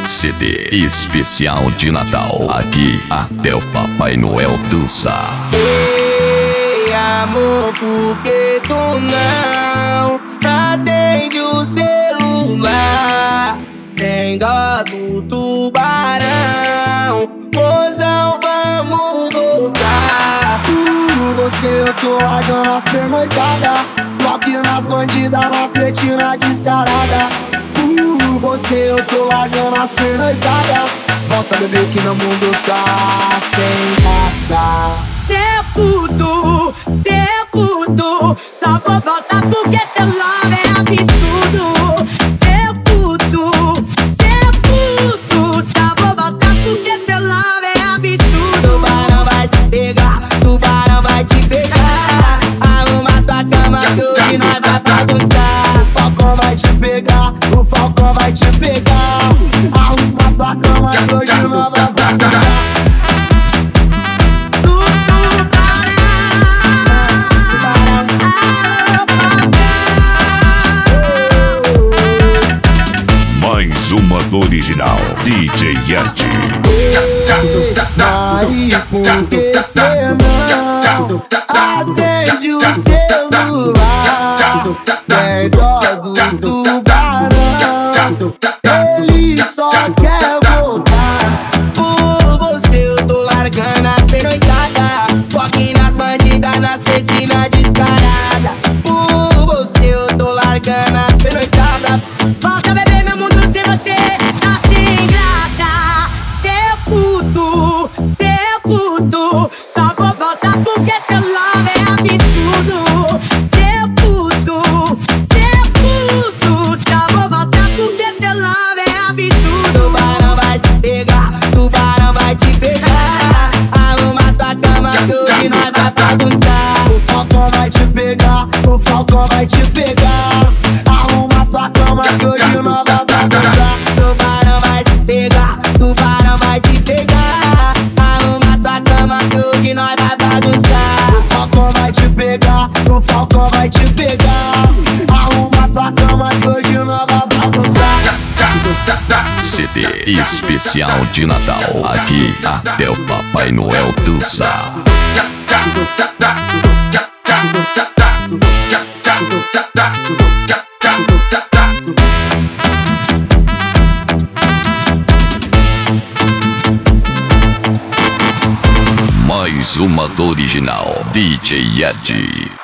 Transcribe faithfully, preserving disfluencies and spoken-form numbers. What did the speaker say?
C D especial de Natal. Aqui até o Papai Noel dançar. Ei, amor, por que tu não atende o celular? Tem dó do tubarão, mozão, vamos voltar. Por você eu tô largando as pernoitadas, toque nas bandidas, nas cretinas descarada. Por você eu tô largando as pernoitadas, volta bebê que meu mundo tá sem graça. Cê é puto, cê é puto, só vou voltar porque teu love é absurdo. Cê é puto, cê é puto, só vou voltar porque teu love é absurdo. Tubarão vai te pegar, tubarão vai te pegar. Arruma tua cama que hoje nós vai bagunçar. O falcão vai te pegar, o falcão vai te pegar. Arruma tua cama que hoje nós vai bagunçar. Mais uma do original D J Yeti. Mari, por que cê não atende o celular? Tem dó do tubarão, ele só quer voltar. Por você eu tô largando as pernoitadas, toque nas bandidas, nas cretinas descarada. Por você eu tô largando as pernoitadas. Volta bebê, meu mundo sem você tá sem graça. Cê é puto, cê é puto, só vou voltar porque teu love é absurdo. Cê é puto, cê é puto, só vou voltar porque teu love é absurdo. Tubarão vai te pegar, tubarão vai te pegar. Arruma tua cama que hoje nós vai bagunçar. O falcão vai te pegar, o falcão vai te pegar. Arruma tua cama que hoje nós vai bagunçar. Tubarão vai te pegar, tubarão vai te pegar. Arruma tua cama que hoje nós vai bagunçar. O falcão vai te pegar, o falcão vai te pegar. Arruma tua cama que hoje nós vai bagunçar. C D especial de Natal. Aqui até o Papai Noel dançar. Mais uma do original D J Yeti.